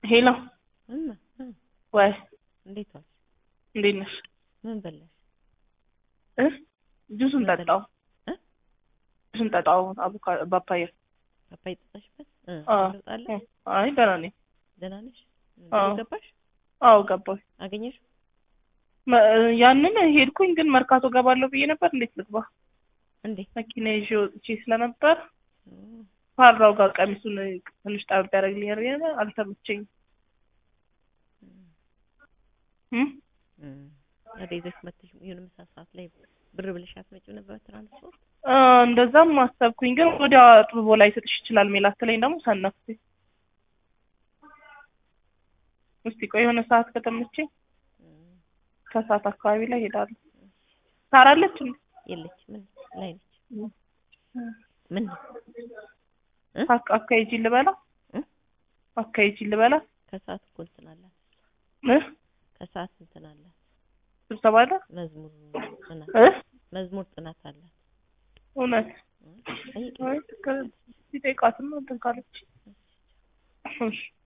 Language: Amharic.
ሄሎ እና ወይ እንዴት ዋልሽ? እንዴት ነሽ? ምን በላሽ? ጁሱን ጠጣው ጁሱን ጠጣው ፓፓያ ፓፓያ ጠጣሽበት? ይወጣል? አይ ደህና ነኝ። ደህና ነሽ? ምን ገባሽ? አዎ ገባሁ። አገኘሽ? ያንን ሄድኩኝ ግን መርካቶ ገባለሁ ብዬ ነበር። እንዴት ልግባ? እንዴ መኪና ይዤ ወጥቼ ስለነበር ፋራው ጋር ቀሚሱን ትንሽ ጣብ ያደርግልኛል አልተመቸኝም። አዴዘሽ መጥተሽ የሆነ ምሳ ሰዓት ላይ ብር ብለሽ አትመጪም ነበር ትራንስፖርት? እንደዛም አሰብኩኝ ግን ወዲያ ጥቦ ላይ ሰጥሽ ይችላል ሜላት ላይ ደግሞ ሰነፍኩኝ። እስቲ ቆይ የሆነ ሰዓት ከተመቸኝ ከሰዓት አካባቢ ላይ ሄዳለሁ። ታራለች እንዴ? የለች ምን ላይ ነች? ምን አካይጂ ልበላ አካይጂ ልበላ ከሰዓት እኮ እንትን አላት ከሰዓት እንትን አላት ስብሰባ አለ መዝሙር ጥናት አላት። እውነት አይ ከዚህ ጠይቃትም እንትን ካለች እሺ